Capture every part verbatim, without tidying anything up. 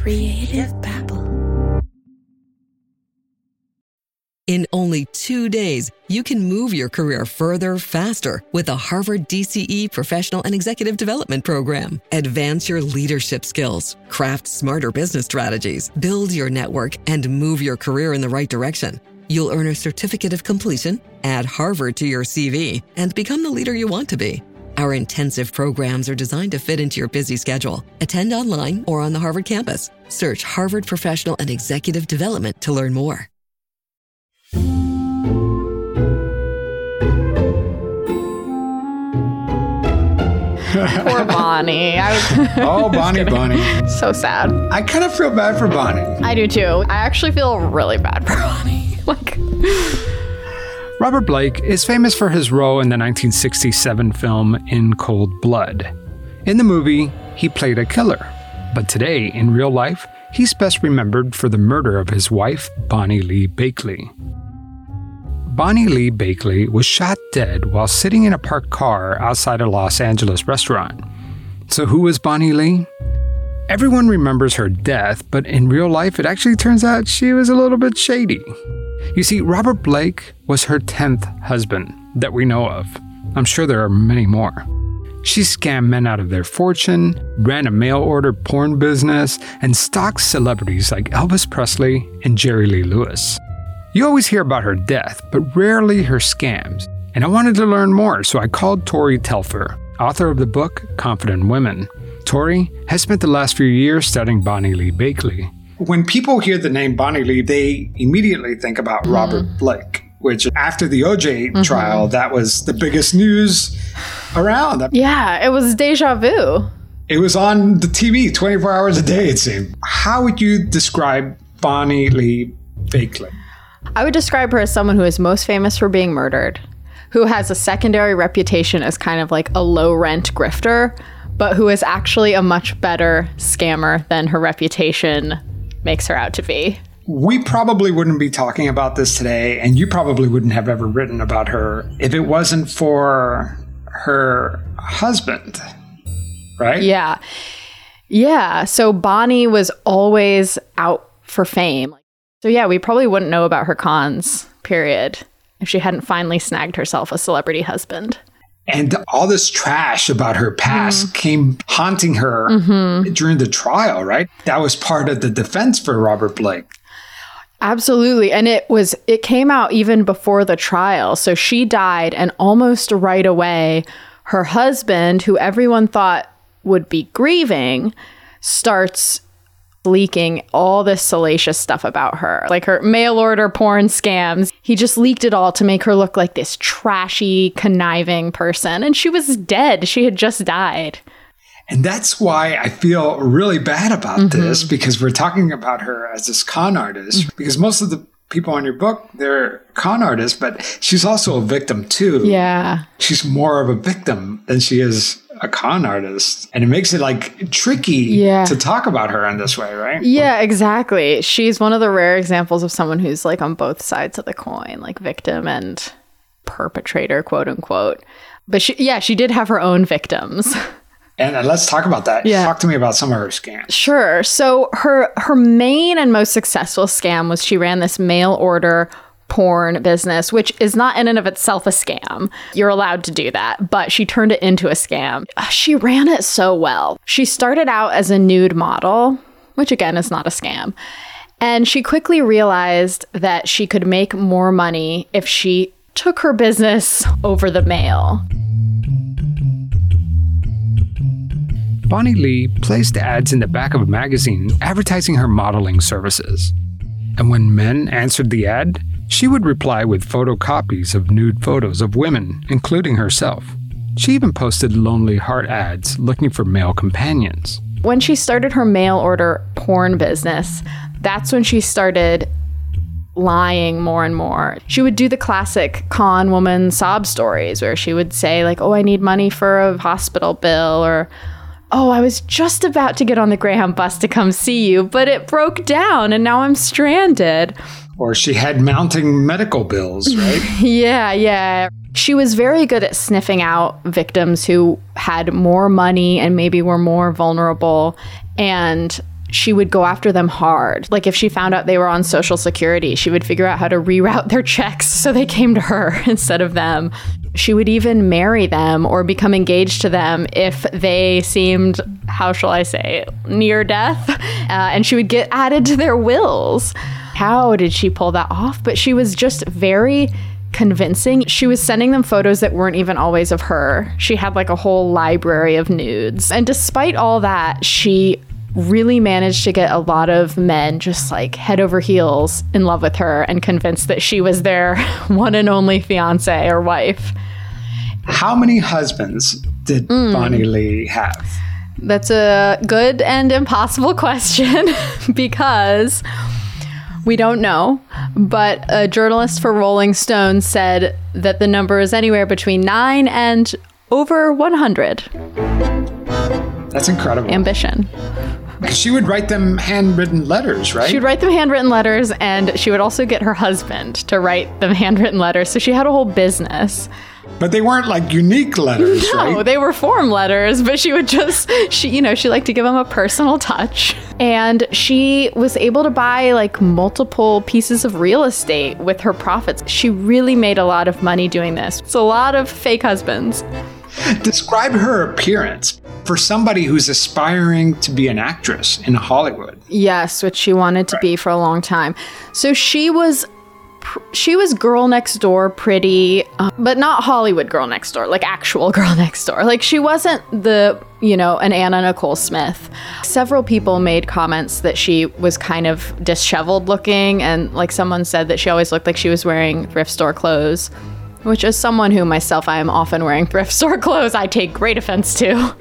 Creative Babble. In only two days, you can move your career further, faster with the Harvard D C E Professional and Executive Development Program. Advance your leadership skills, craft smarter business strategies, build your network, and move your career in the right direction. You'll earn a certificate of completion, add Harvard to your C V, and become the leader you want to be. Our intensive programs are designed to fit into your busy schedule. Attend online or on the Harvard campus. Search Harvard Professional and Executive Development to learn more. Poor Bonnie. I was oh, Bonnie, Bonnie. So sad. I kind of feel bad for Bonnie. I do too. I actually feel really bad for Bonnie. Like, Robert Blake is famous for his role in the nineteen sixty-seven film In Cold Blood. In the movie, he played a killer. But today, in real life, he's best remembered for the murder of his wife, Bonnie Lee Bakley. Bonnie Lee Bakley was shot dead while sitting in a parked car outside a Los Angeles restaurant. So who was Bonnie Lee? Everyone remembers her death, but in real life it actually turns out she was a little bit shady. You see, Robert Blake was her tenth husband that we know of. I'm sure there are many more. She scammed men out of their fortune, ran a mail-order porn business, and stalked celebrities like Elvis Presley and Jerry Lee Lewis. You always hear about her death, but rarely her scams. And I wanted to learn more, so I called Tori Telfer, author of the book Confident Women. Tori has spent the last few years studying Bonnie Lee Bakley. When people hear the name Bonnie Lee, they immediately think about mm. Robert Blake, which after the O J mm-hmm. trial, that was the biggest news around. Yeah, it was deja vu. It was on the T V twenty-four hours a day, it seemed. How would you describe Bonnie Lee Bakley? I would describe her as someone who is most famous for being murdered, who has a secondary reputation as kind of like a low-rent grifter, but who is actually a much better scammer than her reputation makes her out to be. We probably wouldn't be talking about this today, and you probably wouldn't have ever written about her if it wasn't for her husband, right? Yeah. Yeah. So Bonnie was always out for fame. So yeah, we probably wouldn't know about her cons, period, if she hadn't finally snagged herself a celebrity husband. And all this trash about her past mm. came haunting her mm-hmm. during the trial, right? That was part of the defense for Robert Blake. Absolutely. And it was it came out even before the trial. So she died, and almost right away, her husband, who everyone thought would be grieving, starts leaking all this salacious stuff about her, like her mail order porn scams. He just leaked it all to make her look like this trashy, conniving person. And she was dead. She had just died. And that's why I feel really bad about mm-hmm. this, because we're talking about her as this con artist, mm-hmm. because most of the people on your book, they're con artists, but she's also a victim too. Yeah. She's more of a victim than she is a con artist. And it makes it like tricky yeah. to talk about her in this way, right? Yeah, exactly. She's one of the rare examples of someone who's like on both sides of the coin, like victim and perpetrator, quote unquote. But she, yeah, she did have her own victims. And uh, let's talk about that. Yeah. Talk to me about some of her scams. Sure. So her her main and most successful scam was she ran this mail order porn business, which is not in and of itself a scam. You're allowed to do that, but she turned it into a scam. She ran it so well. She started out as a nude model, which again is not a scam. And she quickly realized that she could make more money if she took her business over the mail. Bonnie Lee placed ads in the back of a magazine advertising her modeling services. And when men answered the ad, she would reply with photocopies of nude photos of women, including herself. She even posted Lonely Heart ads looking for male companions. When she started her mail order porn business, that's when she started lying more and more. She would do the classic con woman sob stories where she would say like, oh, I need money for a hospital bill, or oh, I was just about to get on the Greyhound bus to come see you, but it broke down and now I'm stranded. Or she had mounting medical bills, right? yeah, yeah. She was very good at sniffing out victims who had more money and maybe were more vulnerable. And she would go after them hard. Like if she found out they were on Social Security, she would figure out how to reroute their checks so they came to her instead of them. She would even marry them or become engaged to them if they seemed, how shall I say, near death. Uh, and she would get added to their wills. How did she pull that off? But she was just very convincing. She was sending them photos that weren't even always of her. She had like a whole library of nudes. And despite all that, she really managed to get a lot of men just like head over heels in love with her and convinced that she was their one and only fiance or wife. How many husbands did mm. Bonnie Lee have? That's a good and impossible question because we don't know. But a journalist for Rolling Stone said that the number is anywhere between nine and over one hundred. That's incredible. Ambition. Because she would write them handwritten letters, right? She would write them handwritten letters, and she would also get her husband to write them handwritten letters. So she had a whole business. But they weren't like unique letters, no, right? No, they were form letters, but she would just, she, you know, she liked to give them a personal touch. And she was able to buy like multiple pieces of real estate with her profits. She really made a lot of money doing this. It's a lot of fake husbands. Describe her appearance for somebody who's aspiring to be an actress in Hollywood. Yes, which she wanted to right. be for a long time. So she was she was girl next door pretty, uh, but not Hollywood girl next door, like actual girl next door. Like she wasn't the, you know, an Anna Nicole Smith. Several people made comments that she was kind of disheveled looking, and like someone said that she always looked like she was wearing thrift store clothes. Which, as someone who myself, I am often wearing thrift store clothes, I take great offense to.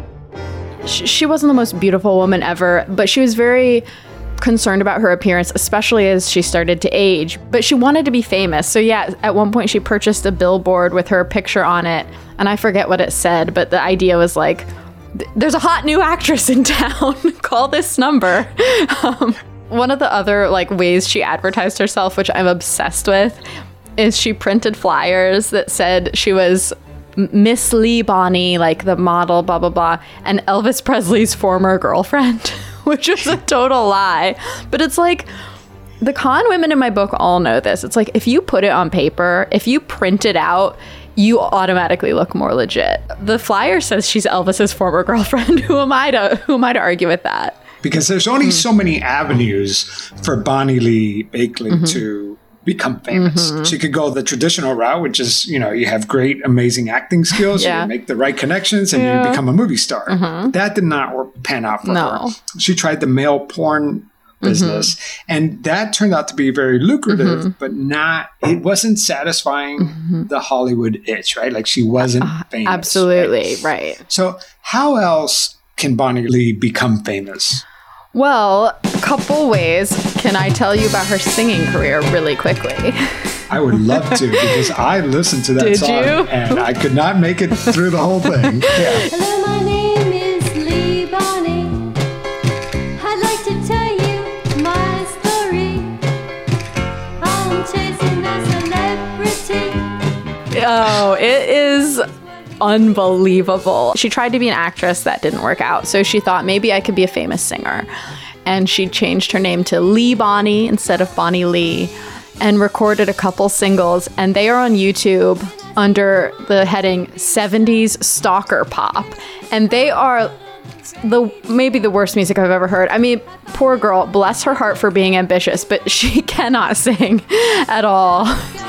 She wasn't the most beautiful woman ever, but she was very concerned about her appearance, especially as she started to age. But she wanted to be famous. So yeah, at one point she purchased a billboard with her picture on it. And I forget what it said, but the idea was like, there's a hot new actress in town. Call this number. Um, one of the other like ways she advertised herself, which I'm obsessed with, is she printed flyers that said she was Miss Lee Bonnie, like the model, blah, blah, blah, and Elvis Presley's former girlfriend, which is a total lie. But it's like, the con women in my book all know this. It's like, if you put it on paper, if you print it out, you automatically look more legit. The flyer says she's Elvis's former girlfriend. Who am I to, who am I to argue with that? Because there's only mm. so many avenues for Bonnie Lee Bakley mm-hmm. to become famous. Mm-hmm. She could go the traditional route, which is, you know, you have great, amazing acting skills, yeah. you make the right connections, and yeah. you become a movie star. Mm-hmm. That did not work, pan out for no. her. She tried the male porn business, mm-hmm. and that turned out to be very lucrative, mm-hmm. but not, it wasn't satisfying mm-hmm. the Hollywood itch, right? Like she wasn't uh, famous. Absolutely, right? right. So how else can Bonnie Lee become famous? Well, a couple ways. Can I tell you about her singing career really quickly? I would love to, because I listened to that Did song you? and I could not make it through the whole thing. Yeah. Hello, my name is Lee Bonnie. I'd like to tell you my story. I'm chasing a celebrity. Oh, it is unbelievable. She tried to be an actress. That didn't work out. So she thought maybe I could be a famous singer. And she changed her name to Lee Bonnie instead of Bonnie Lee and recorded a couple singles. And they are on YouTube under the heading seventies Stalker Pop. And they are the maybe the worst music I've ever heard. I mean, poor girl, bless her heart for being ambitious, but she cannot sing at all.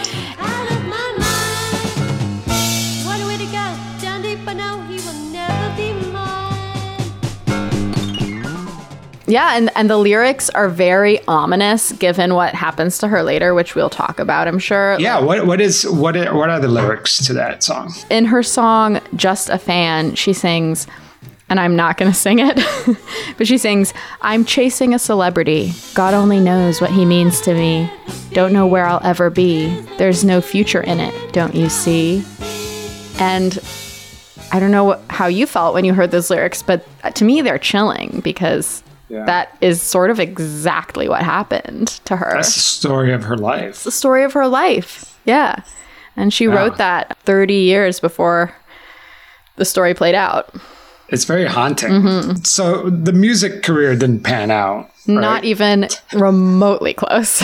Yeah, and, and the lyrics are very ominous given what happens to her later, which we'll talk about, I'm sure. Yeah, what what is what are, what are the lyrics to that song? In her song, Just a Fan, she sings, and I'm not going to sing it, but she sings, I'm chasing a celebrity. God only knows what he means to me. Don't know where I'll ever be. There's no future in it, don't you see? And I don't know what, how you felt when you heard those lyrics, but to me, they're chilling because... Yeah. That is sort of exactly what happened to her. That's the story of her life. It's the story of her life. Yeah. And she wow. wrote that thirty years before the story played out. It's very haunting. Mm-hmm. So the music career didn't pan out. Right? Not even remotely close.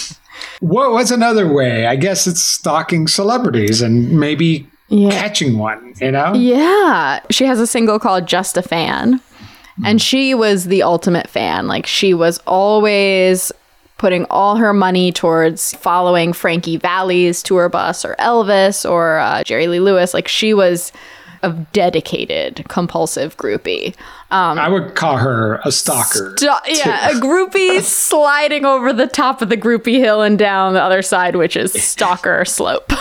What was another way? I guess it's stalking celebrities and maybe Yeah. catching one, you know? Yeah. She has a single called Just a Fan. And she was the ultimate fan. Like, she was always putting all her money towards following Frankie Valli's tour bus or Elvis or uh, Jerry Lee Lewis. Like, she was a dedicated, compulsive groupie. Um, I would call her a stalker. St- yeah, a groupie sliding over the top of the groupie hill and down the other side, which is stalker slope.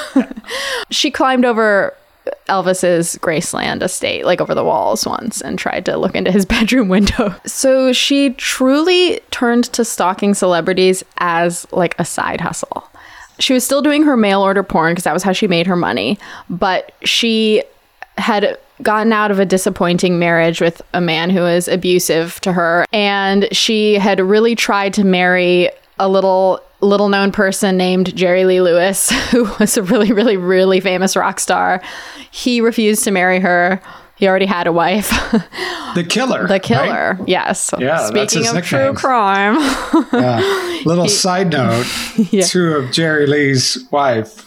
She climbed over Elvis's Graceland estate, like over the walls once, and tried to look into his bedroom window. So she truly turned to stalking celebrities as like a side hustle. She was still doing her mail order porn because that was how she made her money, but she had gotten out of a disappointing marriage with a man who was abusive to her, and she had really tried to marry a little little known person named Jerry Lee Lewis, who was a really really really famous rock star. He refused to marry her. He already had a wife. The killer. The killer. Right? Yes. Yeah, Speaking that's his of nickname. true crime. Yeah. Little side note, Yeah. two of Jerry Lee's wife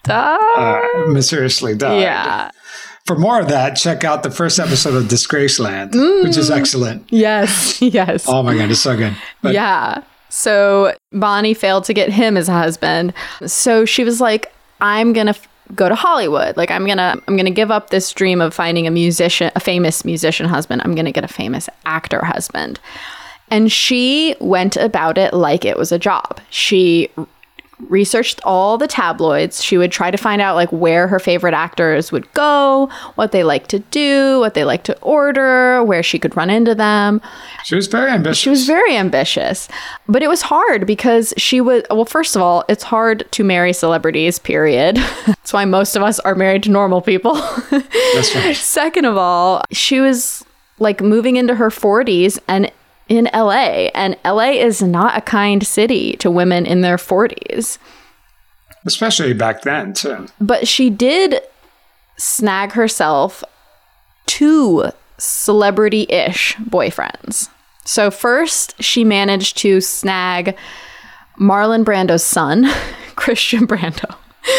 uh, mysteriously died. Yeah. For more of that, check out the first episode of Disgraceland, Mm. which is excellent. Yes. Yes. Oh my God, it's so good. But Yeah. So Bonnie failed to get him as a husband. So she was like, I'm going to f- go to Hollywood. Like, I'm going to I'm going to give up this dream of finding a musician, a famous musician husband. I'm going to get a famous actor husband. And she went about it like it was a job. She researched all the tabloids. She would try to find out like where her favorite actors would go, what they like to do, what they like to order, where she could run into them. she was very ambitious. She was very ambitious, but it was hard because she was, well, first of all, it's hard to marry celebrities, period. That's why most of us are married to normal people. That's right. Second of all, she was like moving into her forties and in L A, and L A is not a kind city to women in their forties. Especially back then, too. But she did snag herself two celebrity-ish boyfriends. So first, she managed to snag Marlon Brando's son, Christian Brando.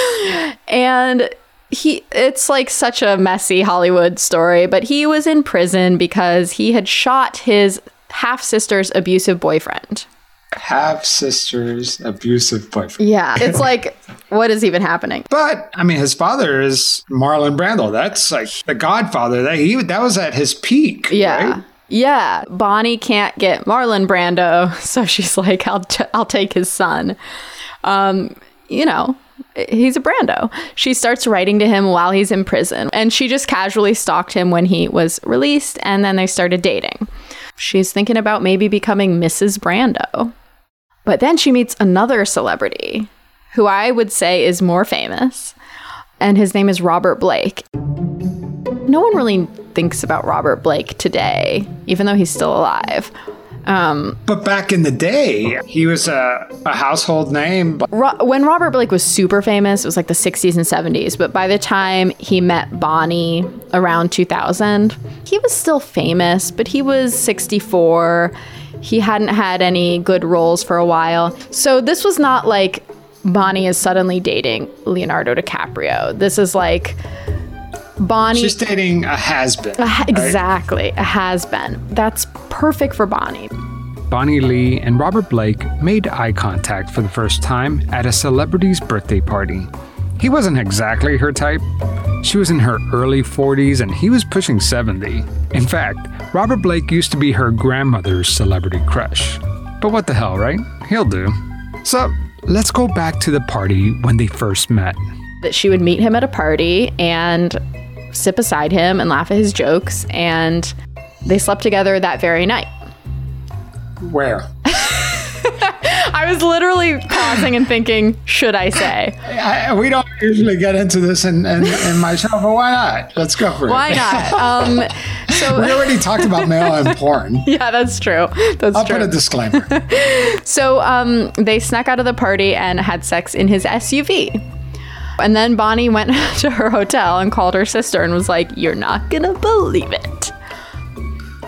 And he it's like such a messy Hollywood story, but he was in prison because he had shot his half-sister's abusive boyfriend. Half-sister's abusive boyfriend. Yeah, it's like, what is even happening? But, I mean, his father is Marlon Brando. That's like the Godfather. That he that was at his peak, Yeah. right? Yeah. Bonnie can't get Marlon Brando, so she's like, I'll, t- I'll take his son. Um, you know, he's a Brando. She starts writing to him while he's in prison, and she just casually stalked him when he was released, and then they started dating. She's thinking about maybe becoming Missus Brando. But then she meets another celebrity who I would say is more famous, and his name is Robert Blake. No one really thinks about Robert Blake today, even though he's still alive. Um, But back in the day, he was a, a household name. Ro- when Robert Blake was super famous, it was like the sixties and seventies. But by the time he met Bonnie around two thousand, he was still famous, but he was sixty-four. He hadn't had any good roles for a while. So this was not like Bonnie is suddenly dating Leonardo DiCaprio. This is like Bonnie. She's dating a has-been. a ha- right? exactly, a has-been. That's perfect for Bonnie. Bonnie Lee and Robert Blake made eye contact for the first time at a celebrity's birthday party. He wasn't exactly her type. She was in her early forties and he was pushing seventy. In fact, Robert Blake used to be her grandmother's celebrity crush. But what the hell, right? He'll do. So, let's go back to the party when they first met. That she would meet him at a party and sit beside him and laugh at his jokes, and they slept together that very night. Where? I was literally pausing and thinking, should I say? I, we don't usually get into this in, in, in my show, but why not? Let's go for it. Why not? Um, so We already talked about mail and porn. yeah, that's true. That's I'll true. put a disclaimer. So um, they snuck out of the party and had sex in his S U V. And then Bonnie went to her hotel and called her sister and was like, "You're not gonna believe it.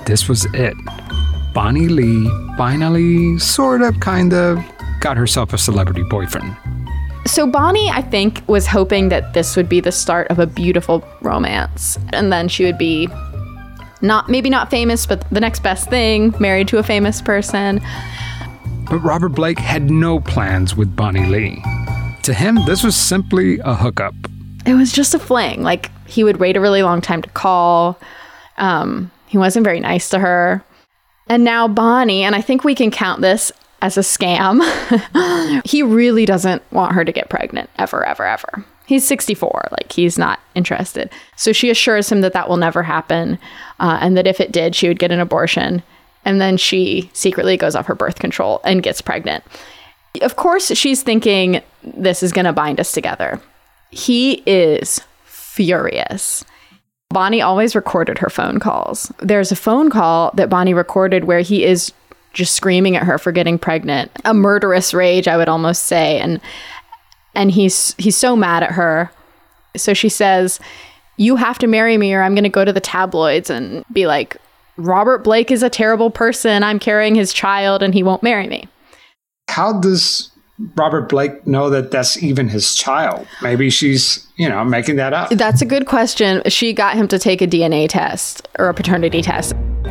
this was it. Bonnie Lee finally, sort of, kind of, got herself a celebrity boyfriend. So Bonnie, I think, was hoping that this would be the start of a beautiful romance. And then she would be not, maybe not famous, but the next best thing, married to a famous person. But Robert Blake had no plans with Bonnie Lee. To him, this was simply a hookup. It was just a fling. Like, he would wait a really long time to call. Um, he wasn't very nice to her. And now Bonnie, and I think we can count this as a scam, he really doesn't want her to get pregnant, ever, ever, ever. He's sixty-four, like, he's not interested. So she assures him that that will never happen, uh, and that if it did, she would get an abortion. And then she secretly goes off her birth control and gets pregnant. Of course, she's thinking, this is going to bind us together. He is furious. Bonnie always recorded her phone calls. There's a phone call that Bonnie recorded where he is just screaming at her for getting pregnant. A murderous rage, I would almost say. And and he's he's so mad at her. So she says, you have to marry me or I'm going to go to the tabloids and be like, Robert Blake is a terrible person. I'm carrying his child and he won't marry me. How does Robert Blake know that that's even his child? Maybe she's, you know, making that up. That's a good question. She got him to take a D N A test or a paternity test.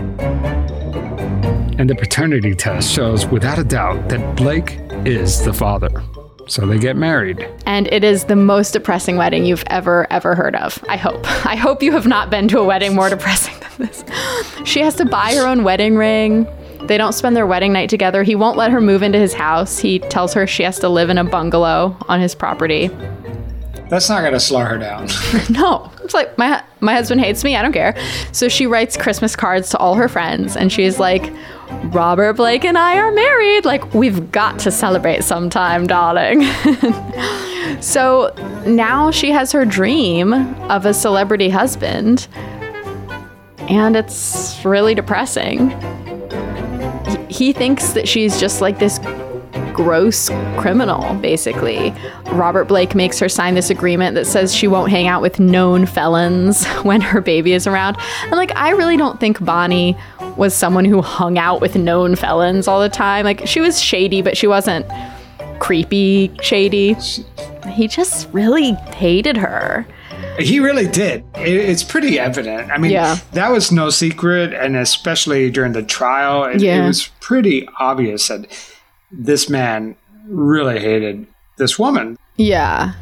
And the paternity test shows without a doubt that Blake is the father. So they get married. And it is the most depressing wedding you've ever, ever heard of. I hope. I hope you have not been to a wedding more depressing than this. She has to buy her own wedding ring. They don't spend their wedding night together. He won't let her move into his house. He tells her she has to live in a bungalow on his property. That's not going to slow her down. No. It's like, my my husband hates me. I don't care. So she writes Christmas cards to all her friends. And she's like, Robert Blake and I are married. Like, we've got to celebrate sometime, darling. So now she has her dream of a celebrity husband. And it's really depressing. He thinks that she's just like this gross criminal, basically. Robert Blake makes her sign this agreement that says she won't hang out with known felons when her baby is around. And like, I really don't think Bonnie was someone who hung out with known felons all the time. Like, she was shady, but she wasn't creepy shady. He just really hated her. He really did. It's pretty evident. I mean, yeah. That was no secret, and especially during the trial, it, yeah. it was pretty obvious that this man really hated this woman. Yeah.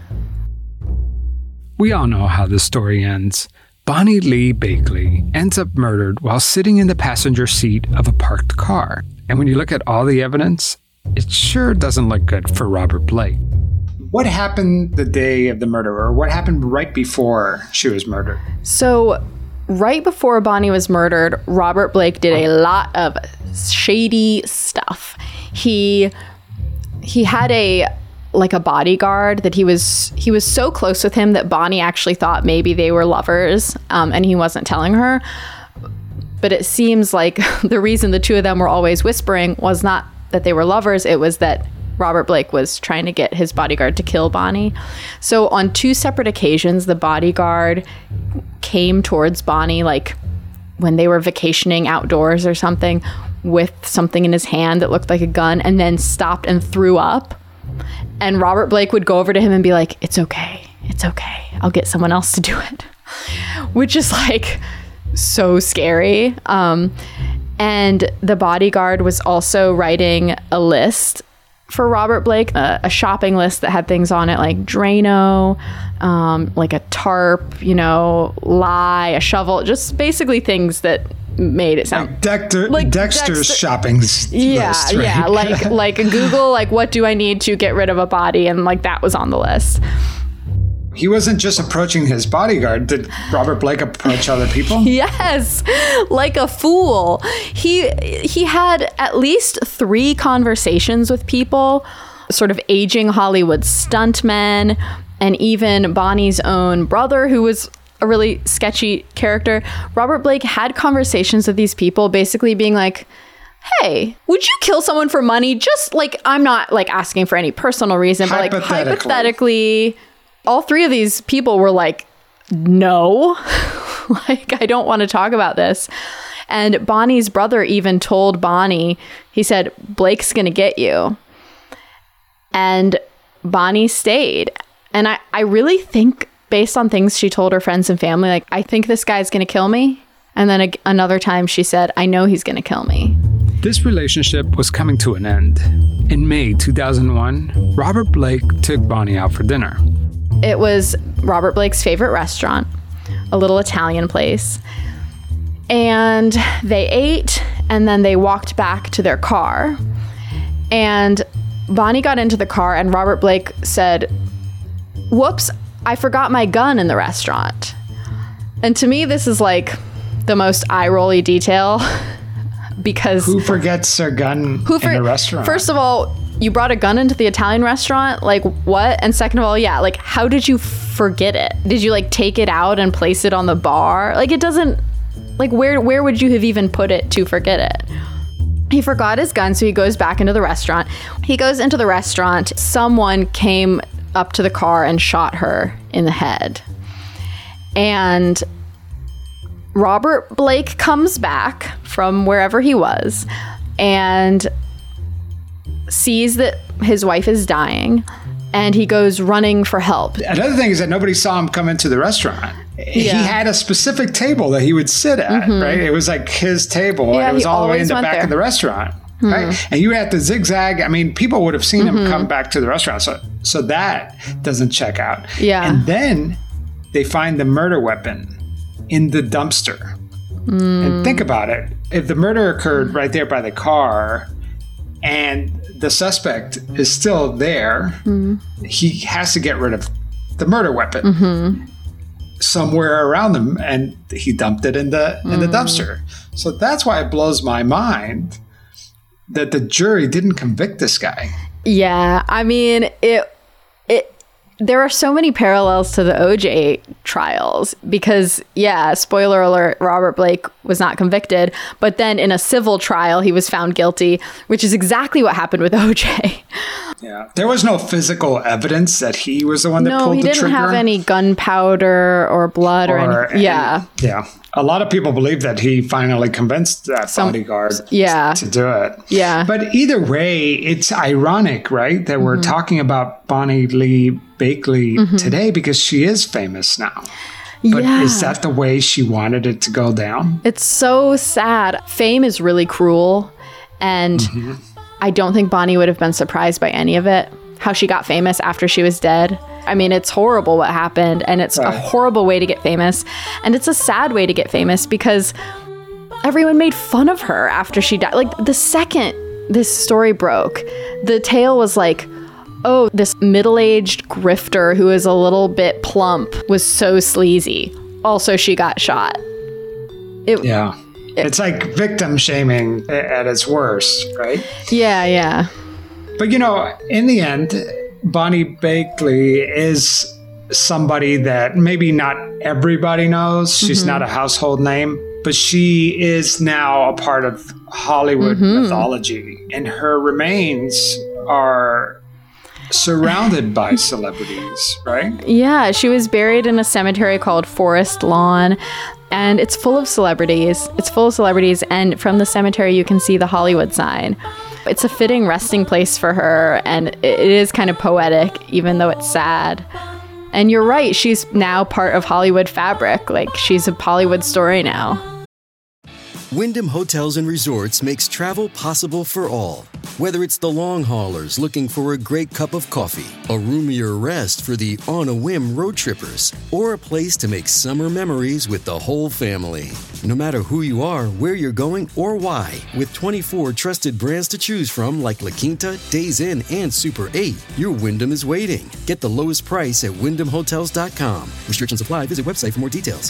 We all know how this story ends. Bonnie Lee Bakley ends up murdered while sitting in the passenger seat of a parked car. And when you look at all the evidence, it sure doesn't look good for Robert Blake. What happened the day of the murder, or what happened right before she was murdered? So right before Bonnie was murdered, Robert Blake did a lot of shady stuff. He he had a like a bodyguard that he was he was so close with him that Bonnie actually thought maybe they were lovers, um, and he wasn't telling her. But it seems like the reason the two of them were always whispering was not that they were lovers, it was that Robert Blake was trying to get his bodyguard to kill Bonnie. So on two separate occasions, the bodyguard came towards Bonnie, like when they were vacationing outdoors or something, with something in his hand that looked like a gun, and then stopped and threw up. And Robert Blake would go over to him and be like, it's okay, it's okay, I'll get someone else to do it. Which is like so scary. Um, and the bodyguard was also writing a list for Robert Blake, a, a shopping list that had things on it like Drano, um, like a tarp, you know, lye, a shovel, just basically things that made it sound like Dexter, like Dexter's Dexter, shopping list. Yeah, right? yeah, like like Google, like what do I need to get rid of a body, and like that was on the list. He wasn't just approaching his bodyguard. Did Robert Blake approach other people? Yes, like a fool. He he had at least three conversations with people, sort of aging Hollywood stuntmen, and even Bonnie's own brother, who was a really sketchy character. Robert Blake had conversations with these people, basically being like, hey, would you kill someone for money? Just like, I'm not like asking for any personal reason, but like hypothetically, all three of these people were like, no, like, I don't want to talk about this. And Bonnie's brother even told Bonnie, he said, Blake's going to get you. And Bonnie stayed. And I, I really think, based on things she told her friends and family, like, I think this guy's going to kill me. And then a, another time she said, I know he's going to kill me. This relationship was coming to an end. In May two thousand one, Robert Blake took Bonnie out for dinner. It was Robert Blake's favorite restaurant, a little Italian place. And they ate, and then they walked back to their car. And Bonnie got into the car, and Robert Blake said, whoops, I forgot my gun in the restaurant. And to me, this is like the most eye-rolly detail because... Who forgets their gun who for- in a restaurant? First of all, you brought a gun into the Italian restaurant? Like, what? And second of all, yeah, like, how did you forget it? Did you, like, take it out and place it on the bar? Like, it doesn't... Like, where where would you have even put it to forget it? He forgot his gun, so he goes back into the restaurant. He goes into the restaurant. Someone came up to the car and shot her in the head. And Robert Blake comes back from wherever he was and sees that his wife is dying, and he goes running for help. Another thing is that nobody saw him come into the restaurant. Yeah. He had a specific table that he would sit at, mm-hmm. right? It was like his table. Yeah, it was all the way in the back there. of the restaurant, hmm. right? And you had to zigzag. I mean, people would have seen mm-hmm. him come back to the restaurant. So, so that doesn't check out. Yeah. And then they find the murder weapon in the dumpster. Mm. And think about it. If the murder occurred right there by the car and the suspect is still there, mm. he has to get rid of the murder weapon mm-hmm. somewhere around them, and he dumped it in the in the mm. dumpster. So that's why it blows my mind that the jury didn't convict this guy. Yeah, I mean, it it there are so many parallels to the O J trials because, yeah, spoiler alert, Robert Blake was not convicted, but then in a civil trial, he was found guilty, which is exactly what happened with O J. Yeah, there was no physical evidence that he was the one that no, pulled the trigger. No, he didn't have any gunpowder or blood or, or anything. Yeah. And, yeah. A lot of people believe that he finally convinced that Some, bodyguard yeah. to do it. Yeah. But either way, it's ironic, right, that mm-hmm. we're talking about Bonnie Lee Bakley mm-hmm. today because she is famous now. But yeah. is that the way she wanted it to go down? It's so sad. Fame is really cruel. And mm-hmm. I don't think Bonnie would have been surprised by any of it. How she got famous after she was dead. I mean, it's horrible what happened, and it's right. a horrible way to get famous. And it's a sad way to get famous because everyone made fun of her after she died. Like, the second this story broke, the tale was like, oh, this middle-aged grifter who is a little bit plump was so sleazy. Also, she got shot. It, yeah. It, it's like victim shaming at its worst, right? Yeah, yeah. But, you know, in the end, Bonnie Bakley is somebody that maybe not everybody knows. She's mm-hmm. not a household name, but she is now a part of Hollywood mm-hmm. mythology. And her remains are surrounded by celebrities, right? Yeah, she was buried in a cemetery called Forest Lawn. And it's full of celebrities. It's full of celebrities. And from the cemetery, you can see the Hollywood sign. It's a fitting resting place for her, and it is kind of poetic, even though it's sad. And you're right, she's now part of Hollywood fabric. Like, she's a Hollywood story now. Wyndham Hotels and Resorts makes travel possible for all. Whether it's the long haulers looking for a great cup of coffee, a roomier rest for the on-a-whim road trippers, or a place to make summer memories with the whole family. No matter who you are, where you're going, or why, with twenty-four trusted brands to choose from like La Quinta, Days Inn, and Super eight, your Wyndham is waiting. Get the lowest price at wyndham hotels dot com. Restrictions apply. Visit website for more details.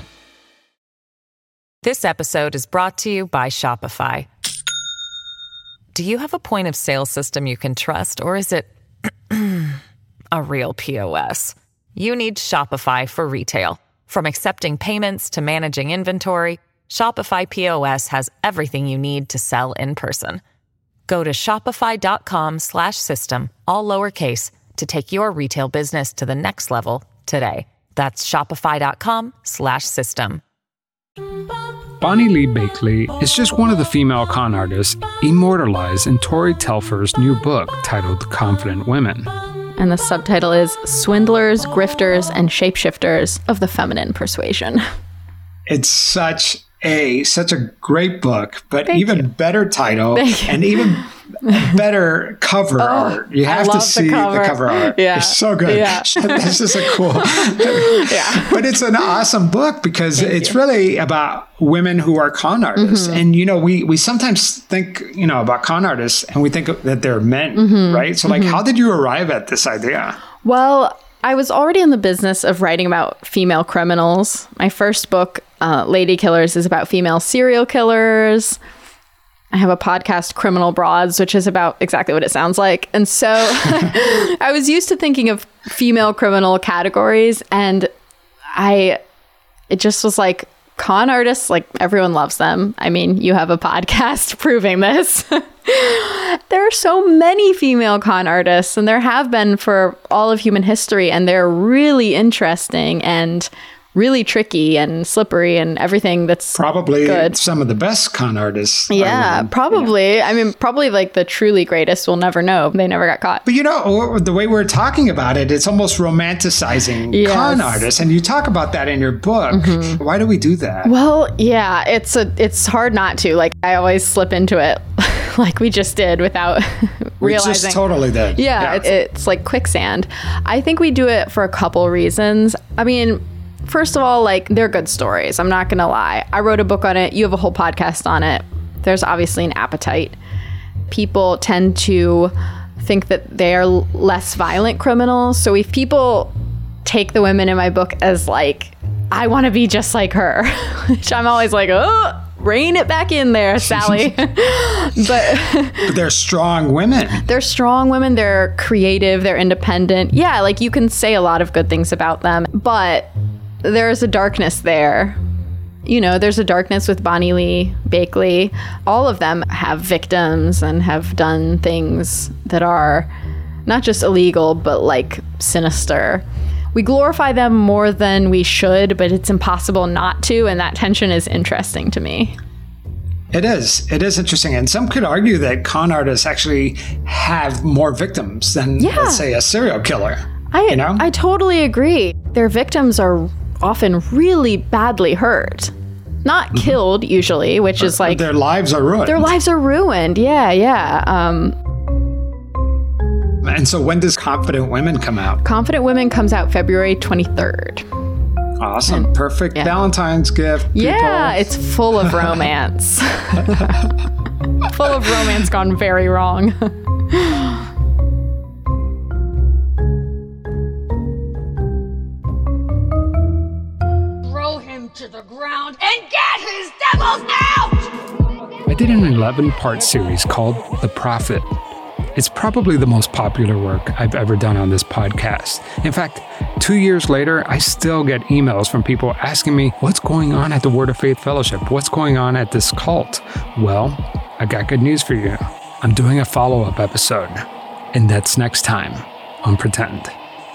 This episode is brought to you by Shopify. Do you have a point of sale system you can trust, or is it a real P O S? You need Shopify for retail. From accepting payments to managing inventory, Shopify P O S has everything you need to sell in person. Go to shopify.com slash system, all lowercase, to take your retail business to the next level today. That's shopify.com slash system. Bonnie Lee Bakley is just one of the female con artists immortalized in Tori Telfer's new book titled Confident Women. And the subtitle is Swindlers, Grifters, and Shapeshifters of the Feminine Persuasion. It's such a such a great book, but Thank even you. better title Thank you. and even better cover Oh, art. You I have to love the see the cover. cover, art. Yeah. It's so good. Yeah. That's just a cool. Yeah. But it's an awesome book because Thank it's you. really about women who are con artists. Mm-hmm. And, you know, we, we sometimes think, you know, about con artists and we think that they're men, Mm-hmm. right? So, like, how did you arrive at this idea? Well, I was already in the business of writing about female criminals. My first book, uh, Lady Killers, is about female serial killers. I have a podcast, Criminal Broads, which is about exactly what it sounds like. And so I was used to thinking of female criminal categories, and I, it just was like, con artists, like everyone loves them. I mean, you have a podcast proving this. There are so many female con artists, and there have been for all of human history, and they're really interesting and really tricky and slippery and everything that's Probably good. some of the best con artists. are Yeah, women. probably. I mean, probably like the truly greatest will never know. They never got caught. But you know, the way we're talking about it, it's almost romanticizing Yes. con artists. And you talk about that in your book. Mm-hmm. Why do we do that? Well, yeah, it's a it's hard not to. Like I always slip into it like we just did without we realizing. just totally did. Yeah, It, it's like quicksand. I think we do it for a couple reasons. I mean, first of all, like they're good stories. I'm not going to lie. I wrote a book on it. You have a whole podcast on it. There's obviously an appetite. People tend to think that they are less violent criminals. So if people take the women in my book as like, I want to be just like her, which I'm always like, oh, rein it back in there, Sally. but But they're strong women. they're strong women. They're creative. They're independent. Yeah, like you can say a lot of good things about them, but there's a darkness there. You know, there's a darkness with Bonnie Lee Bakley. All of them have victims and have done things that are not just illegal, but like sinister. We glorify them more than we should, but it's impossible not to, and that tension is interesting to me. It is. It is interesting. And some could argue that con artists actually have more victims than, Yeah. let's say, a serial killer. I You know? I totally agree. Their victims are often really badly hurt. Not killed, usually, which is like their lives are ruined. their lives are ruined. Yeah, yeah. Um, And so when does Confident Women come out? Confident Women comes out February twenty-third. Awesome. Perfect yeah. Valentine's gift. Yeah, people. it's full of romance. Full of romance gone very wrong. Throw him to the ground and get his devils out! I did an eleven-part series called The Prophet. It's probably the most popular work I've ever done on this podcast. In fact, two years later, I still get emails from people asking me, what's going on at the Word of Faith Fellowship? What's going on at this cult? Well, I got good news for you. I'm doing a follow-up episode, and that's next time on Pretend.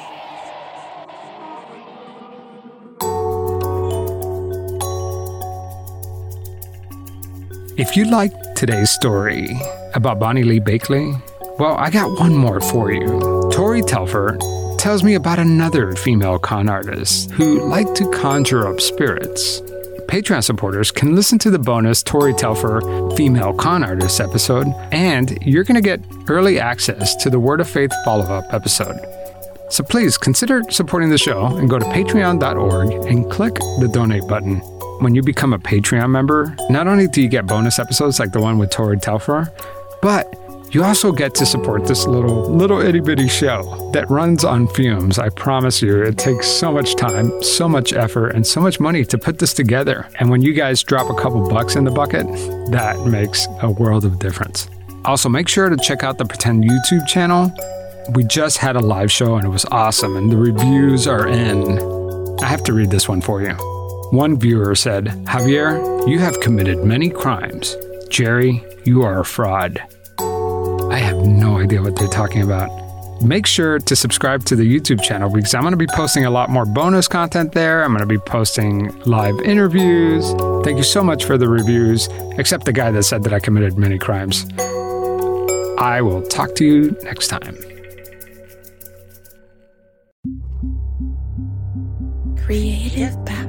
If you liked today's story about Bonnie Lee Bakley, well, I got one more for you. Tori Telfer tells me about another female con artist who liked to conjure up spirits. Patreon supporters can listen to the bonus Tori Telfer Female Con Artist episode, and you're going to get early access to the Word of Faith follow-up episode. So please consider supporting the show and go to patreon dot org and click the donate button. When you become a Patreon member, not only do you get bonus episodes like the one with Tori Telfer, but you also get to support this little, little itty bitty show that runs on fumes. I promise you, it takes so much time, so much effort, and so much money to put this together. And when you guys drop a couple bucks in the bucket, that makes a world of difference. Also, make sure to check out the Pretend YouTube channel. We just had a live show and it was awesome, and the reviews are in. I have to read this one for you. One viewer said, Javier, you have committed many crimes. Jerry, you are a fraud. I have no idea what they're talking about. make sure to subscribe to the YouTube channel because I'm going to be posting a lot more bonus content there. I'm going to be posting live interviews. Thank you so much for the reviews, except the guy that said that I committed many crimes. I will talk to you next time. Creative power.